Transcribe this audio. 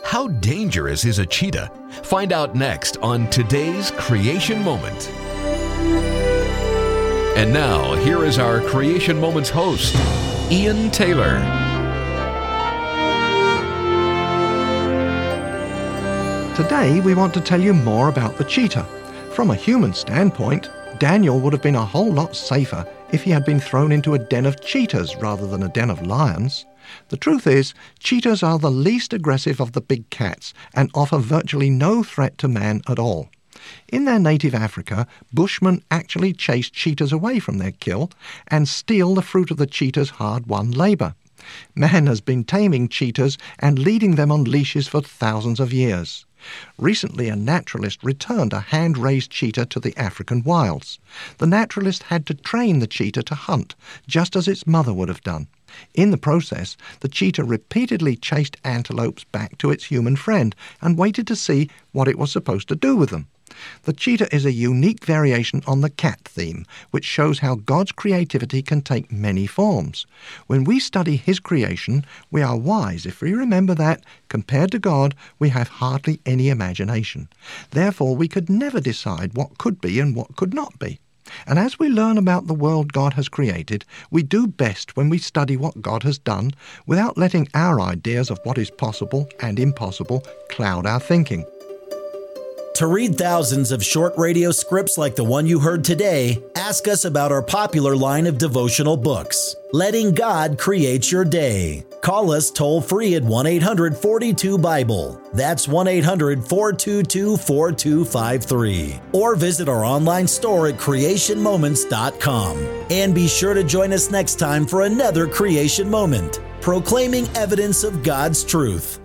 How dangerous is a cheetah? Find out next on today's Creation Moment. And now, here is our Creation Moments host, Ian Taylor. Today, we want to tell you more about the cheetah. From a human standpoint, Daniel would have been a whole lot safer if he had been thrown into a den of cheetahs rather than a den of lions. The truth is, cheetahs are the least aggressive of the big cats and offer virtually no threat to man at all. In their native Africa, Bushmen actually chase cheetahs away from their kill and steal the fruit of the cheetah's hard-won labour. Man has been taming cheetahs and leading them on leashes for thousands of years. Recently, a naturalist returned a hand-raised cheetah to the African wilds. The naturalist had to train the cheetah to hunt, just as its mother would have done. In the process, the cheetah repeatedly chased antelopes back to its human friend and waited to see what it was supposed to do with them. The cheetah is a unique variation on the cat theme, which shows how God's creativity can take many forms. When we study His creation, we are wise if we remember that, compared to God, we have hardly any imagination. Therefore, we could never decide what could be and what could not be. And as we learn about the world God has created, we do best when we study what God has done without letting our ideas of what is possible and impossible cloud our thinking. To read thousands of short radio scripts like the one you heard today, ask us about our popular line of devotional books, Letting God Create Your Day. Call us toll-free at 1-800-42-BIBLE. That's 1-800-422-4253. Or visit our online store at creationmoments.com. And be sure to join us next time for another Creation Moment, proclaiming evidence of God's truth.